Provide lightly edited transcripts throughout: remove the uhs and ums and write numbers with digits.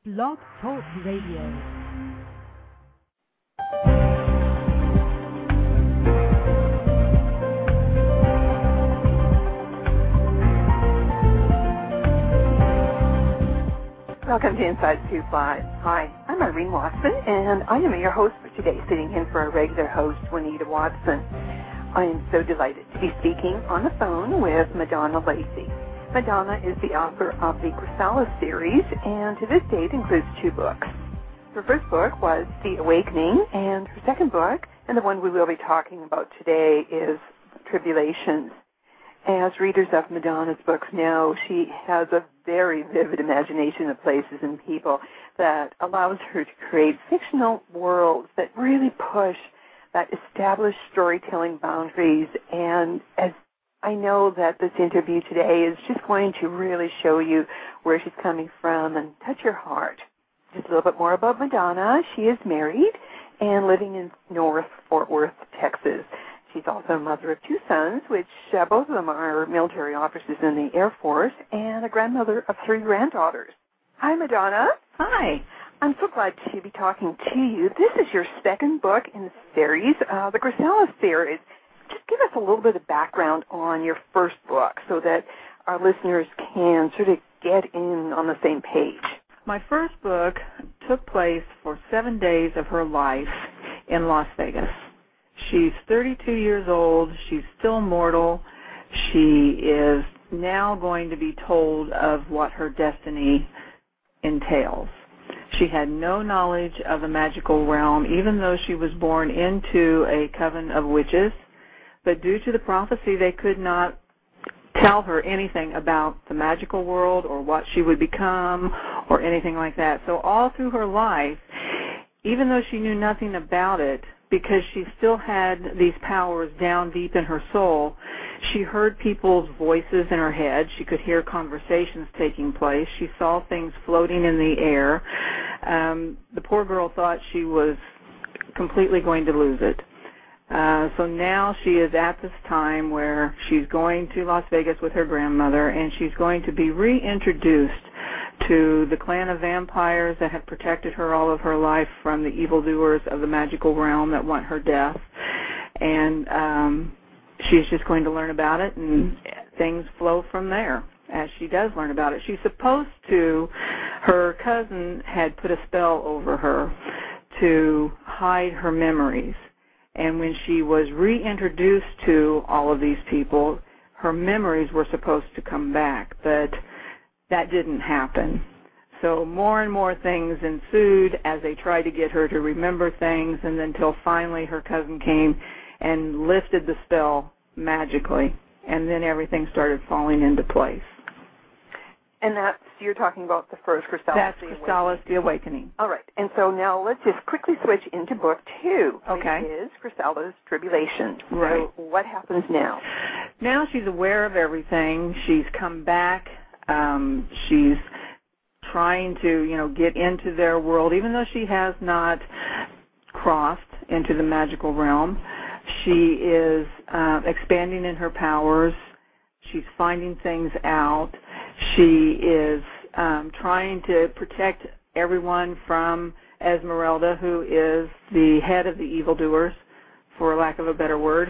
Blog Talk Radio. Welcome to Inside Sioux Live. Hi, I'm Irene Watson, and I am your host for today, sitting in for our regular host, Juanita Watson. I am so delighted to be speaking on the phone with Madonna Lacy. Madonna is the author of the Chrysalis series, and to this date includes 2 books. Her first book was The Awakening, and her second book, and the one we will be talking about today, is Tribulations. As readers of Madonna's books know, she has a very vivid imagination of places and people that allows her to create fictional worlds that really push that established storytelling boundaries. And as I know that this interview today is just going to really show you where she's coming from and touch your heart. Just a little bit more about Madonna. She is married and living in North Fort Worth, Texas. She's also a mother of 2 sons, which both of them are military officers in the Air Force, and a grandmother of 3 granddaughters. Hi, Madonna. Hi. I'm so glad to be talking to you. This is your second book in the series, the Chrysalis series. Just give us a little bit of background on your first book so that our listeners can sort of get in on the same page. My first book took place for 7 days of her life in Las Vegas. She's 32 years old. She's still mortal. She is now going to be told of what her destiny entails. She had no knowledge of the magical realm, even though she was born into a coven of witches. But due to the prophecy, they could not tell her anything about the magical world or what she would become or anything like that. So all through her life, even though she knew nothing about it, because she still had these powers down deep in her soul, she heard people's voices in her head. She could hear conversations taking place. She saw things floating in the air. The poor girl thought she was completely going to lose it. So now she is at this time where she's going to Las Vegas with her grandmother, and she's going to be reintroduced to the clan of vampires that have protected her all of her life from the evildoers of the magical realm that want her death. And she's just going to learn about it, and things flow from there as she does learn about it. She's supposed to, her cousin had put a spell over her to hide her memories. And when she was reintroduced to all of these people, her memories were supposed to come back, but that didn't happen. So more and more things ensued as they tried to get her to remember things, and then until finally her cousin came and lifted the spell magically, and then everything started falling into place. And that's, you're talking about the first Chrysalis. That's Chrysalis, The Awakening. All right. And so now let's just quickly switch into book 2. Okay. Which is Chrysalis Tribulations. Right. So what happens now? Now she's aware of everything. She's come back. She's trying to, get into their world, even though she has not crossed into the magical realm. She is expanding in her powers. She's finding things out. She is trying to protect everyone from Esmeralda, who is the head of the evildoers, for lack of a better word.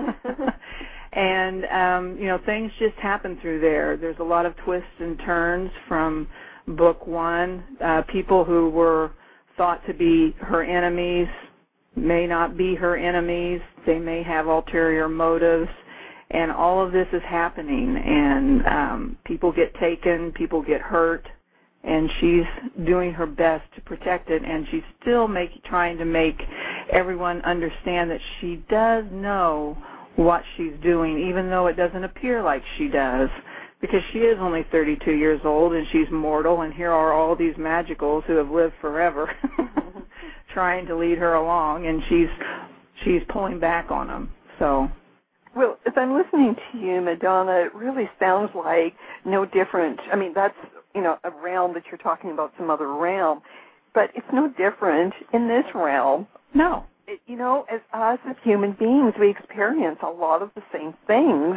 And, things just happen through there. There's a lot of twists and turns from book 1. People who were thought to be her enemies may not be her enemies. They may have ulterior motives. And all of this is happening, and people get taken, people get hurt, and she's doing her best to protect it, and she's still trying to make everyone understand that she does know what she's doing, even though it doesn't appear like she does, because she is only 32 years old, and she's mortal, and here are all these magicals who have lived forever trying to lead her along, and she's pulling back on them. So. Well, as I'm listening to you, Madonna, it really sounds like no different. I mean, that's, a realm that you're talking about, some other realm, but it's no different in this realm. No. As us as human beings, we experience a lot of the same things,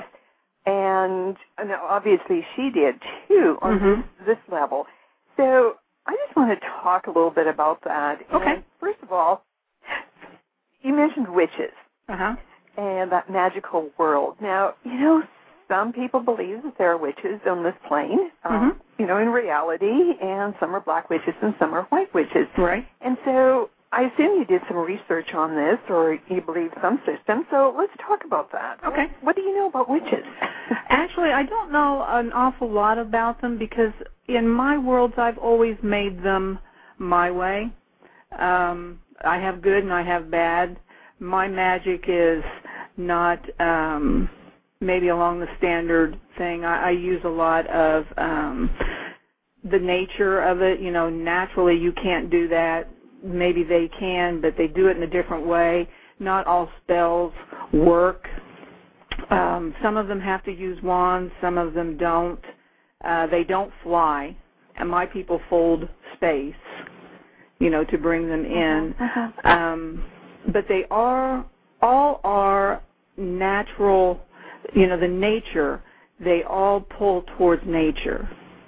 and obviously she did, too, on this level. So I just want to talk a little bit about that. Okay. And first of all, you mentioned witches and that magical world. Now, some people believe that there are witches on this plane, in reality, and some are black witches and some are white witches. Right. And so I assume you did some research on this, or you believe some system, so let's talk about that. Okay. What do you know about witches? Actually, I don't know an awful lot about them because in my worlds I've always made them my way. I have good and I have bad. My magic is not maybe along the standard thing. I use a lot of the nature of it. Naturally you can't do that. Maybe they can, but they do it in a different way. Not all spells work. Some of them have to use wands. Some of them don't. They don't fly. And my people fold space, to bring them in. But they all are natural, the nature. They all pull towards nature.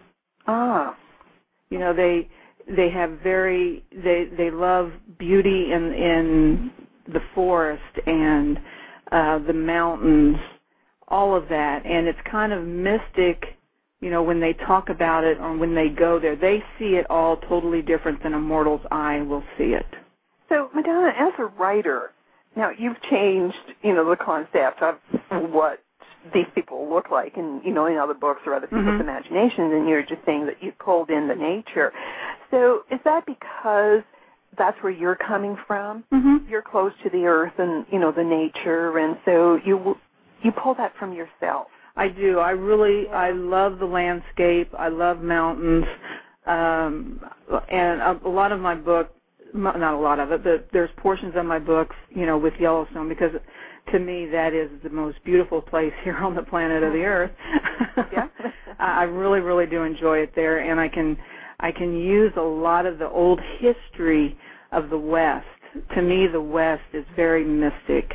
They have they love beauty in the forest and the mountains, all of that, and it's kind of mystic, when they talk about it or when they go there. They see it all totally different than a mortal's eye will see it. So, Madonna, as a writer, now you've changed, the concept of what these people look like in other books or other people's imaginations, and you're just saying that you pulled in the nature. So is that because that's where you're coming from? You're close to the earth and, the nature, and so you pull that from yourself. I do. I love the landscape. I love mountains. And a lot of my book, not a lot of it, but there's portions of my book, with Yellowstone, because to me that is the most beautiful place here on the planet of the earth. Yeah. I really, really do enjoy it there, and I can use a lot of the old history of the West. To me, the West is very mystic.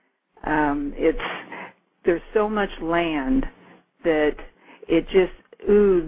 There's so much land that it just oozes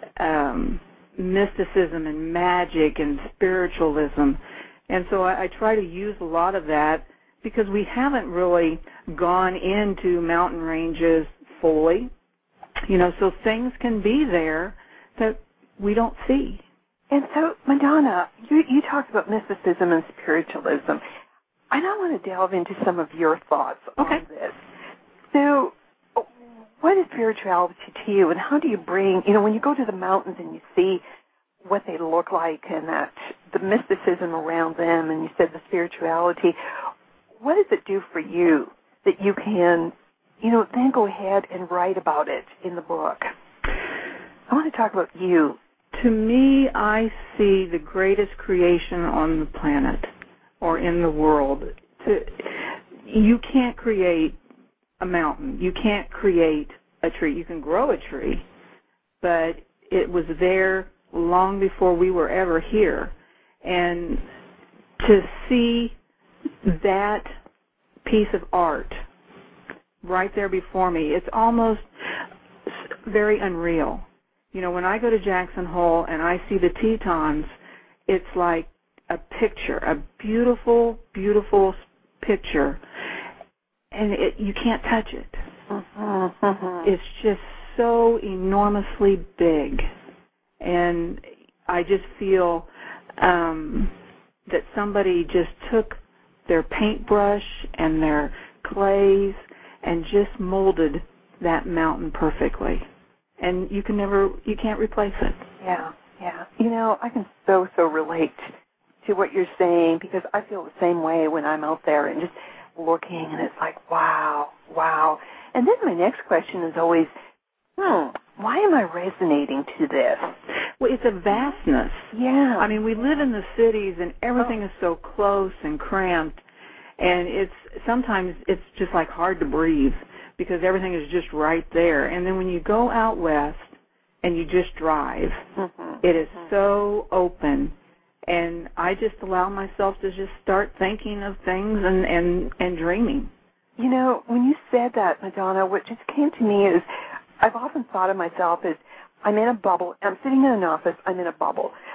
mysticism and magic and spiritualism. And so I try to use a lot of that because we haven't really gone into mountain ranges fully. So things can be there that we don't see. And so, Madonna, you talked about mysticism and spiritualism. I now want to delve into some of your thoughts on this. So, what is spirituality to you, and how do you bring, when you go to the mountains and you see what they look like and that the mysticism around them, and you said the spirituality, what does it do for you that you can, then go ahead and write about it in the book? I want to talk about you. To me, I see the greatest creation on the planet or in the world. You can't create a mountain. You can't create a tree. You can grow a tree, but it was there long before we were ever here. And to see that piece of art right there before me, it's almost very unreal. When I go to Jackson Hole and I see the Tetons, it's like a picture, a beautiful, beautiful picture, and you can't touch it. It's just so enormously big, and I just feel that somebody just took their paintbrush and their clays and just molded that mountain perfectly. And you can't replace it. Yeah. I can so relate to what you're saying, because I feel the same way when I'm out there and just looking, and it's like, wow. And then my next question is always, why am I resonating to this? Well, it's a vastness. Yeah. I mean, we live in the cities, and everything is so close and cramped, and sometimes it's just like hard to breathe, because everything is just right there. And then when you go out west and you just drive, it is so open. And I just allow myself to just start thinking of things and dreaming. When you said that, Madonna, what just came to me is I've often thought of myself as I'm in a bubble. I'm sitting in an office. I'm in a bubble.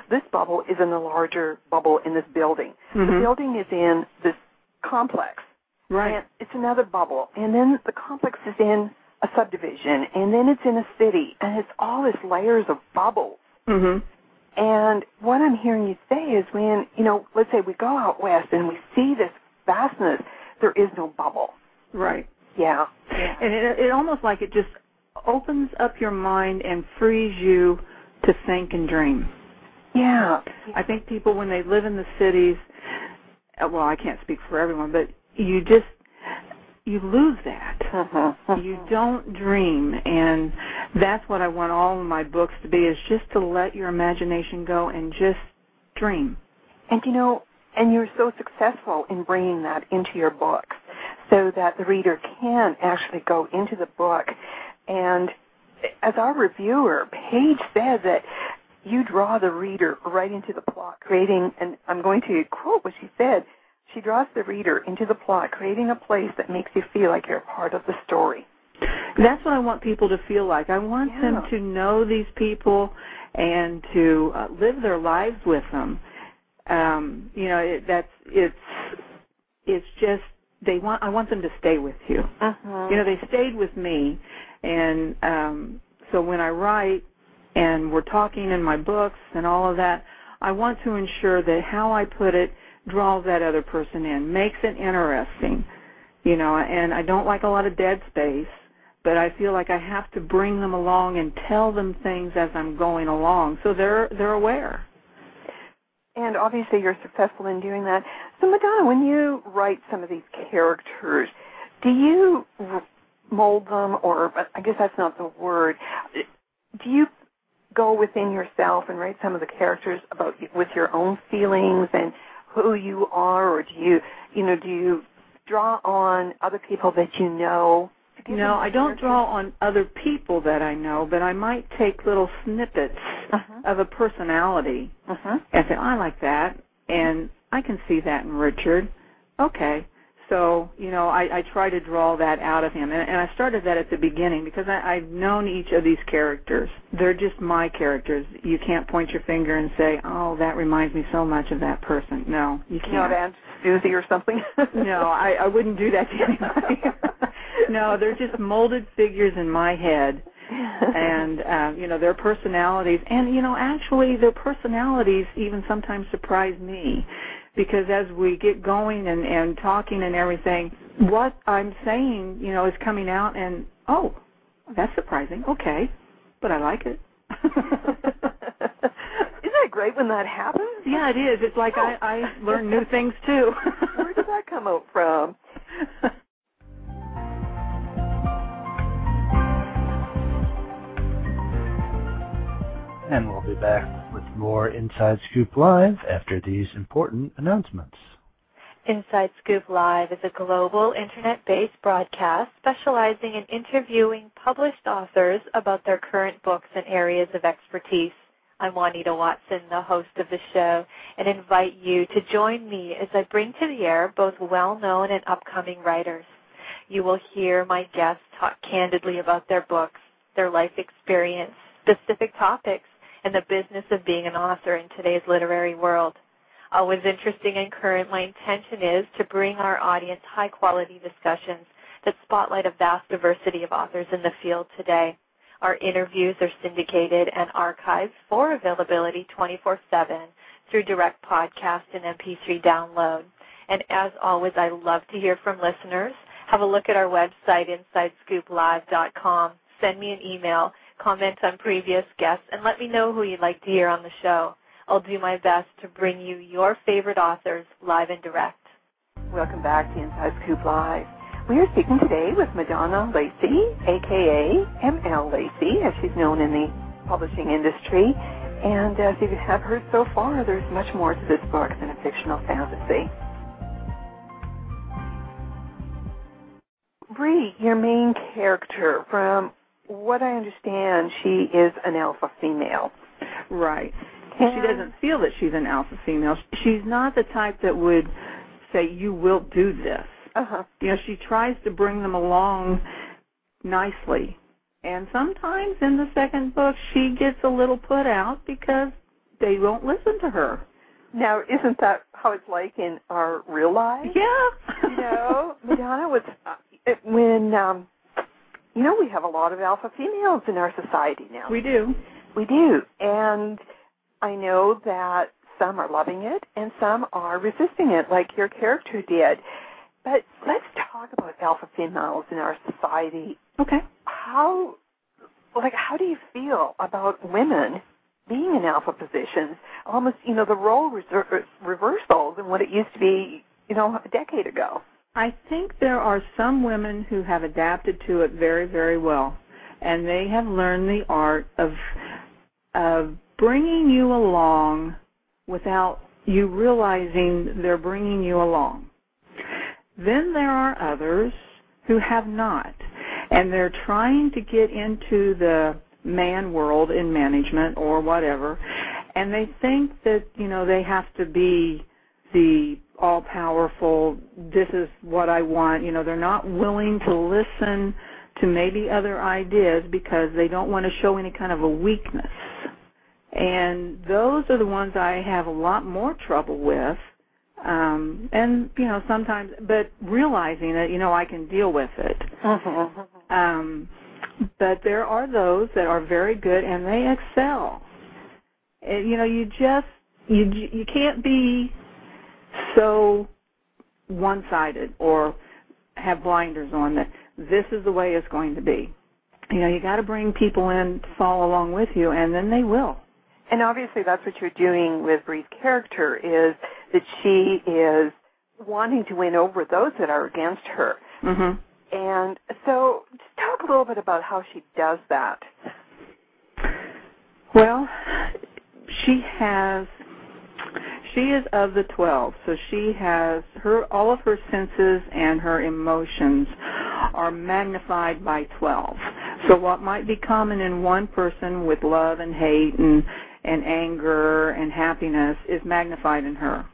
this bubble is in the larger bubble in this building. Mm-hmm. The building is in this complex. Right. And it's another bubble. And then the complex is in a subdivision. And then it's in a city. And it's all this layers of bubbles. Mm-hmm. And what I'm hearing you say is when, let's say we go out west and we see this vastness, there is no bubble. Right. Yeah. And it almost like it just opens up your mind and frees you to think and dream. Yeah. I think people, when they live in the cities, well, I can't speak for everyone, but you lose that. You don't dream, and that's what I want all of my books to be, is just to let your imagination go and just dream. And and you're so successful in bringing that into your books so that the reader can actually go into the book. And as our reviewer, Paige said that you draw the reader right into the plot, creating, and I'm going to quote what she said, she draws the reader into the plot, creating a place that makes you feel like you're a part of the story. That's what I want people to feel like. I want them to know these people and to live their lives with them. It's just I want them to stay with you. They stayed with me, and so when I write and we're talking in my books and all of that, I want to ensure that how I put it draws that other person in, makes it interesting, and I don't like a lot of dead space, but I feel like I have to bring them along and tell them things as I'm going along so they're aware. And obviously you're successful in doing that. So, Madonna, when you write some of these characters, do you mold them, or I guess that's not the word, do you go within yourself and write some of the characters with your own feelings and who you are, or do you draw on other people that you know? No, I don't draw on other people that I know, but I might take little snippets of a personality and say, I like that, and I can see that in Richard. Okay. So, I try to draw that out of him. And I started that at the beginning because I've known each of these characters. They're just my characters. You can't point your finger and say, oh, that reminds me so much of that person. No, you can't. Not Aunt Susie or something? No, I wouldn't do that to anybody. No, they're just molded figures in my head. And, their personalities. And, actually, their personalities even sometimes surprise me. Because as we get going and talking and everything, what I'm saying, is coming out and, oh, that's surprising. Okay, but I like it. Isn't that great when that happens? Yeah, it is. It's like I learn new things, too. Where did that come out from? And we'll be back with more Inside Scoop Live after these important announcements. Inside Scoop Live is a global internet-based broadcast specializing in interviewing published authors about their current books and areas of expertise. I'm Juanita Watson, the host of the show, and invite you to join me as I bring to the air both well-known and upcoming writers. You will hear my guests talk candidly about their books, their life experience, specific topics, and the business of being an author in today's literary world. Always interesting and current, my intention is to bring our audience high-quality discussions that spotlight a vast diversity of authors in the field today. Our interviews are syndicated and archived for availability 24/7 through direct podcast and MP3 download. And as always, I love to hear from listeners. Have a look at our website, InsideScoopLive.com. Send me an email, comment on previous guests, and let me know who you'd like to hear on the show. I'll do my best to bring you your favorite authors live and direct. Welcome back to Inside Scoop Live. We are speaking today with Madonna Lacy, a.k.a. M.L. Lacy, as she's known in the publishing industry. And as you have heard so far, there's much more to this book than a fictional fantasy. Bree, your main character, from what I understand, she is an alpha female. Right. She doesn't feel that she's an alpha female. She's not the type that would say, you will do this. She tries to bring them along nicely. And sometimes in the second book, she gets a little put out because, they won't listen to her. Now, isn't that how it's like in our real life? Yeah. You know, Madonna was, when, you know, we have a lot of alpha females in our society now. We do. We do. And I know that some are loving it and some are resisting it, like your character did. But let's talk about alpha females in our society. Okay. How do you feel about women being in alpha positions? Almost, you know, the role reversal than what it used to be, you know, a decade ago. I think there are some women who have adapted to it very, very well, and they have learned the art of bringing you along without you realizing they're bringing you along. Then there are others who have not, and they're trying to get into the man world in management or whatever, and they think that, you know, they have to be the all-powerful, this is what I want. You know, they're not willing to listen to maybe other ideas because they don't want to show any kind of a weakness. And those are the ones I have a lot more trouble with. And, you know, sometimes, but realizing that, you know, I can deal with it. But there are those that are very good and they excel. And, you know, you can't be so one-sided or have blinders on that this is the way it's going to be. You know, you got to bring people in to follow along with you, and then they will. And obviously that's what you're doing with Bree's character, is that she is wanting to win over those that are against her. Mm-hmm. And so just talk a little bit about how she does that. Well, she is of the 12, so she has all of her senses and her emotions are magnified by 12. So what might be common in one person with love and hate and anger and happiness is magnified in her.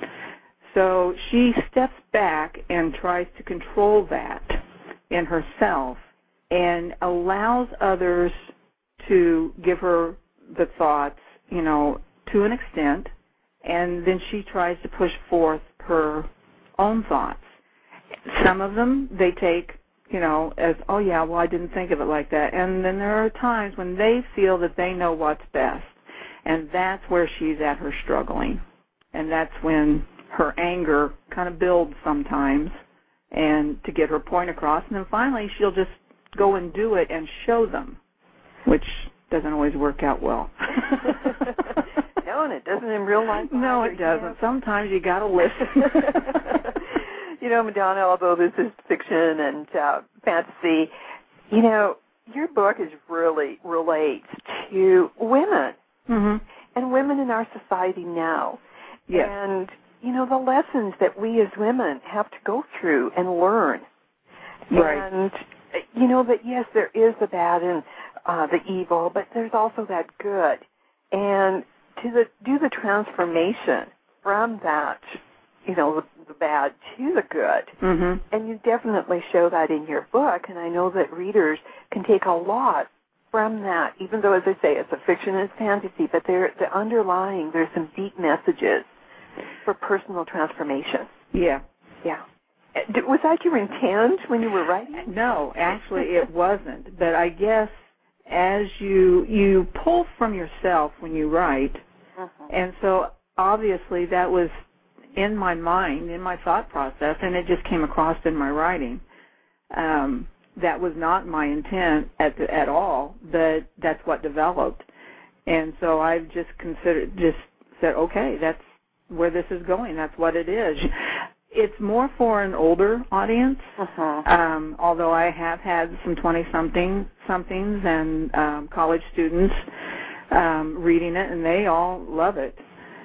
So she steps back and tries to control that in herself and allows others to give her the thoughts, you know, to an extent, and then she tries to push forth her own thoughts. Some of them they take, you know, as, oh yeah, well I didn't think of it like that. And then there are times when they feel that they know what's best. And that's where she's at her struggling. And that's when her anger kind of builds sometimes and to get her point across. And then finally she'll just go and do it and show them, which doesn't always work out well. No, and it doesn't in real life. No, it doesn't. Yeah. Sometimes you got to listen. You know, Madonna, although this is fiction and fantasy, you know, your book is really relates to women. Mm-hmm. And women in our society now. Yes. And, you know, the lessons that we as women have to go through and learn. Right. And, you know, that, yes, there is the bad and the evil, but there's also that good. And to do the transformation from that, you know, the bad to the good. Mm-hmm. And you definitely show that in your book, and I know that readers can take a lot from that, even though, as I say, it's a fiction and it's fantasy, but there's some deep messages for personal transformation. Yeah. Yeah. Was that your intent when you were writing? No, actually it wasn't. But I guess as you pull from yourself when you write, and so obviously that was in my mind, in my thought process, and it just came across in my writing. That was not my intent at all, but that's what developed. And so I've just said, okay, that's where this is going. That's what it is. It's more for an older audience, although I have had some 20-somethings and college students reading it, and they all love it.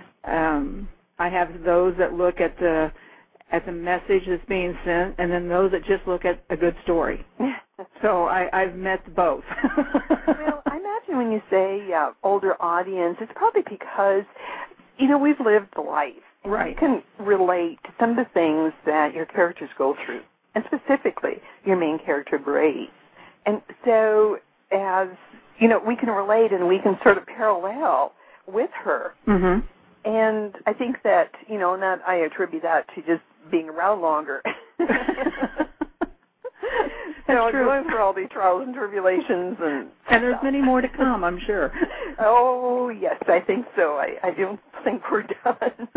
I have those that look at the message that's being sent, and then those that just look at a good story. So I've met both. Well, I imagine when you say older audience, it's probably because, you know, we've lived the life. Right. You can relate to some of the things that your characters go through, and specifically your main character, Bree. And so, as, you know, we can relate and we can sort of parallel with her. Mm-hmm. And I think that, and that I attribute that to just being around longer. That's true. Going through all these trials and tribulations. And there's many more to come, I'm sure. Oh, yes, I think so. I don't think we're done.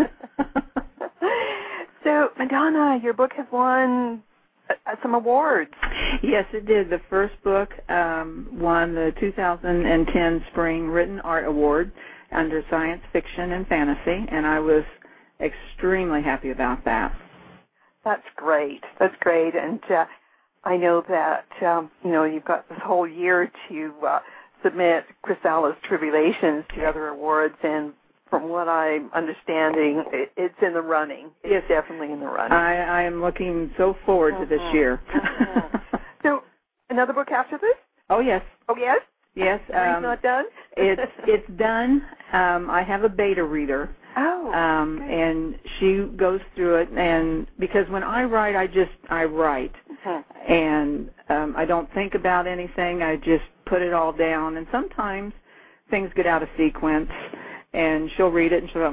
So, Madonna, your book has won some awards. Yes, it did. The first book won the 2010 Spring Written Art Award under Science Fiction and Fantasy, and I was extremely happy about that. That's great. That's great. And I know that, you've got this whole year to submit Chrysalis Tribulations to other awards, and from what I'm understanding, it's in the running. It's definitely in the running. I am looking so forward to this year. So, another book after this? Oh, yes. Oh, yes? Yes. It's not done? It's done. I have a beta reader. Oh. And she goes through it, and because when I write, I write. Mm-hmm. And I don't think about anything. I just put it all down. And sometimes things get out of sequence, and she'll read it, and she'll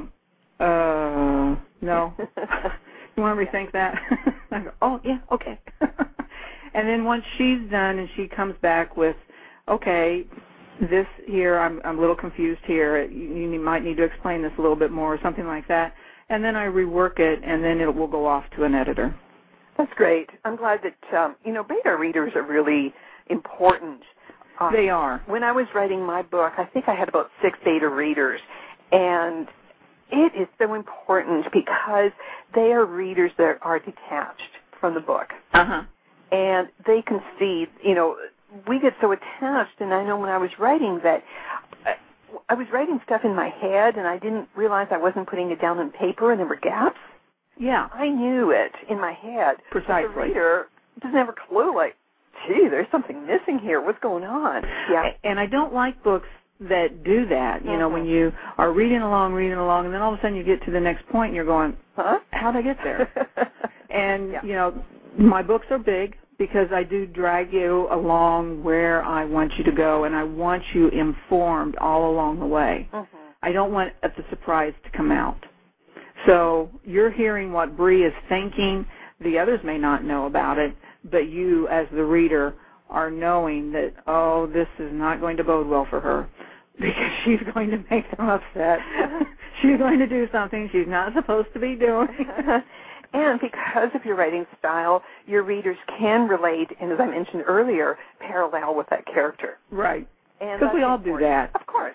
go, no. You want to rethink that? I go, oh, yeah, okay. And then once she's done and she comes back with, okay, this here, I'm a little confused here. You might need to explain this a little bit more or something like that. And then I rework it, and then it will go off to an editor. That's great. I'm glad that, beta readers are really important. They are. When I was writing my book, I think I had about 6 beta readers. And it is so important because they are readers that are detached from the book. Uh-huh. And they can see, we get so attached, and I know when I was writing that I was writing stuff in my head, and I didn't realize I wasn't putting it down on paper, and there were gaps. Yeah. I knew it in my head. Precisely. But the reader doesn't have a clue, like, gee, there's something missing here. What's going on? Yeah. And I don't like books that do that. You know, when you are reading along, and then all of a sudden you get to the next point, and you're going, huh? How'd I get there? And, my books are big because I do drag you along where I want you to go, and I want you informed all along the way. Mm-hmm. I don't want the surprise to come out. So you're hearing what Bree is thinking. The others may not know about it, but you, as the reader, are knowing that, oh, this is not going to bode well for her because she's going to make them upset. She's going to do something she's not supposed to be doing. And because of your writing style, your readers can relate, and as I mentioned earlier, parallel with that character. Right. Because we all do that. Of course.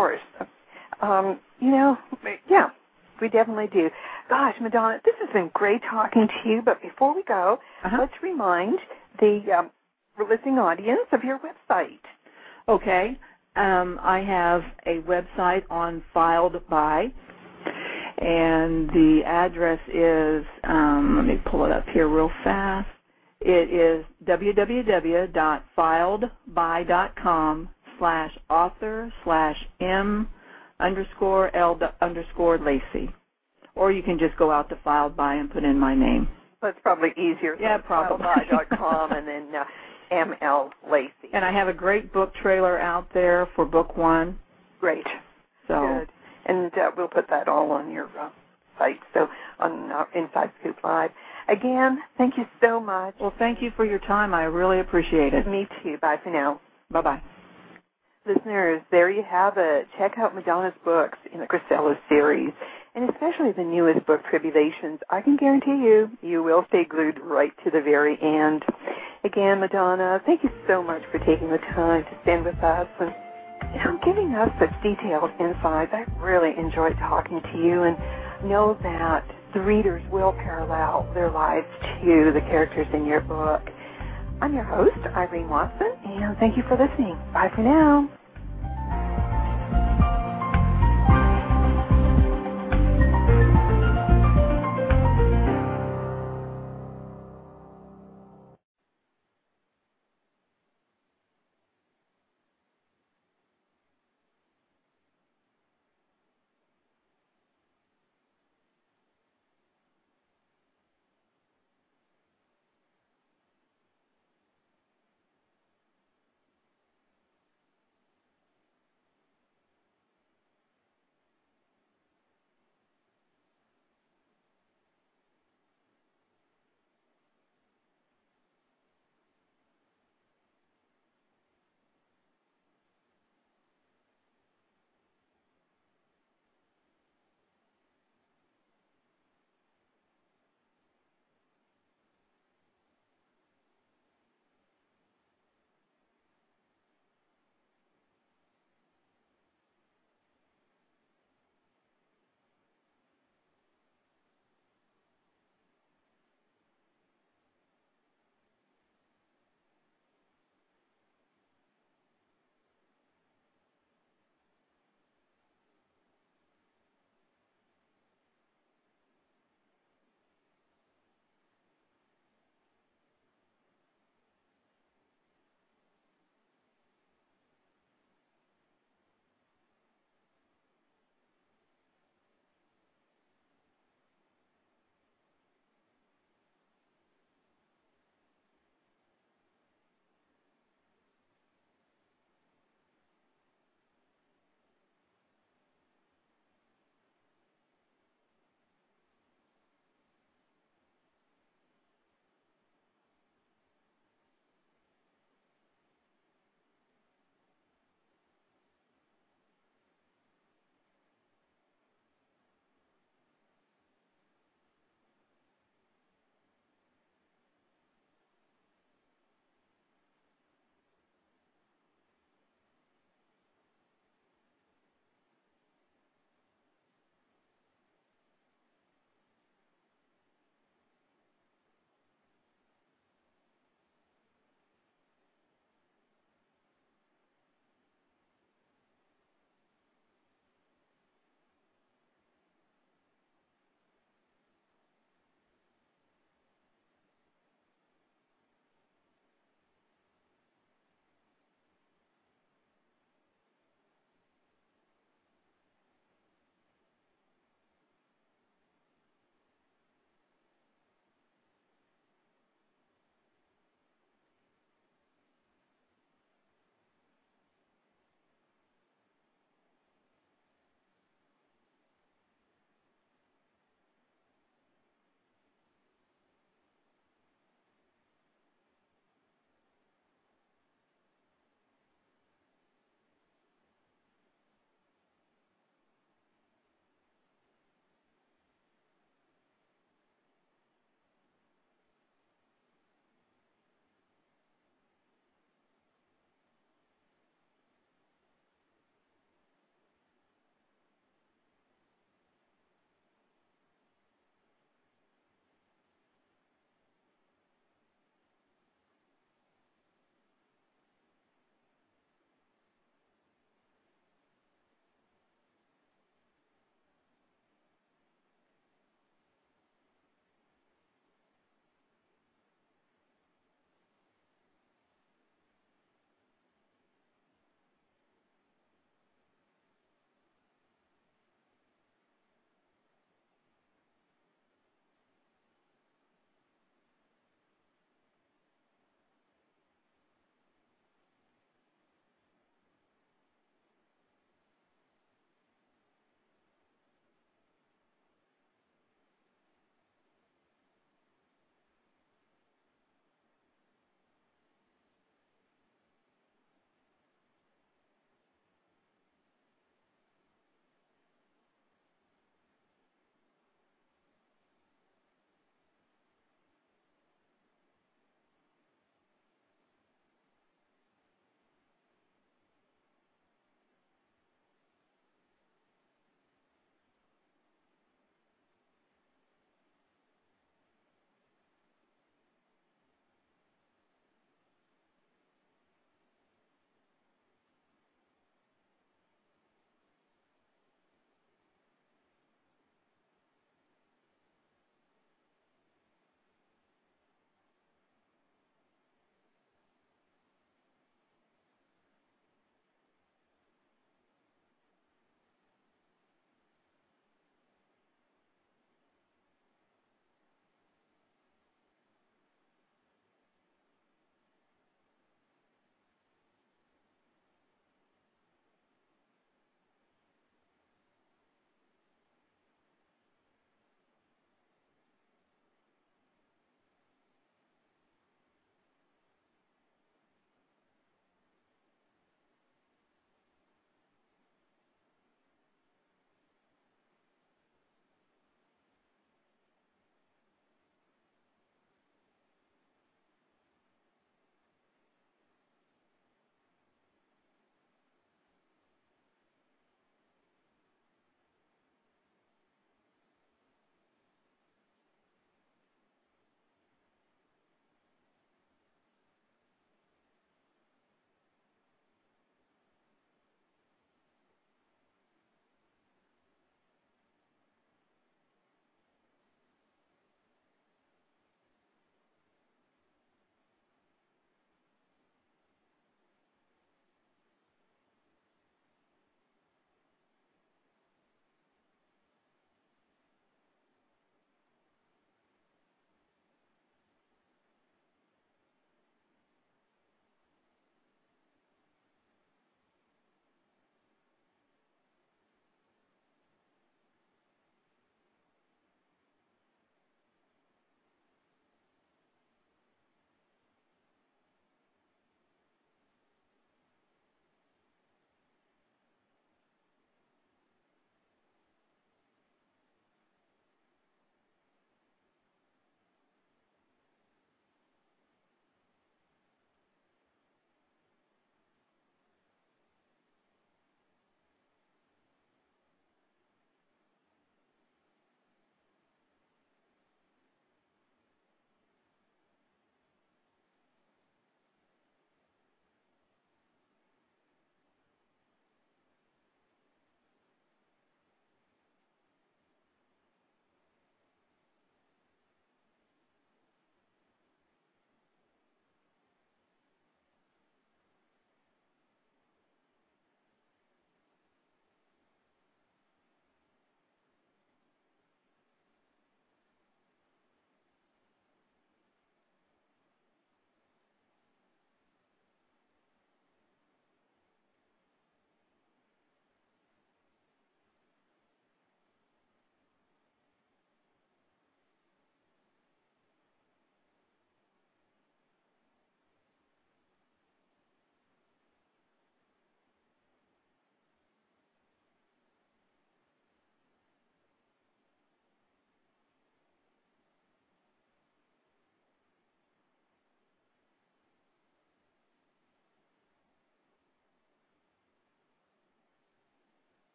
Yeah, we definitely do. Gosh, Madonna, this has been great talking to you, but before we go, let's remind the listening audience of your website. Okay. I have a website on Filed By, and the address is, let me pull it up here real fast. It is www.filedby.com/author/M_L_Lacey. Or you can just go out to Filed By and put in my name. That's probably easier. Yeah, probably. Filedby.com and then M.L. Lacey. And I have a great book trailer out there for book 1. Great. So. Good. And we'll put that all on your site, so on Inside Scoop Live. Again, thank you so much. Well, thank you for your time. I really appreciate it. Me too. Bye for now. Bye-bye. Listeners, there you have it. Check out Madonna's books in the Chrysalis series, and especially the newest book, Tribulations. I can guarantee you will stay glued right to the very end. Again, Madonna, thank you so much for taking the time to spend with us and giving us such detailed insights. I really enjoyed talking to you, and know that the readers will parallel their lives to the characters in your book. I'm your host, Irene Watson, and thank you for listening. Bye for now.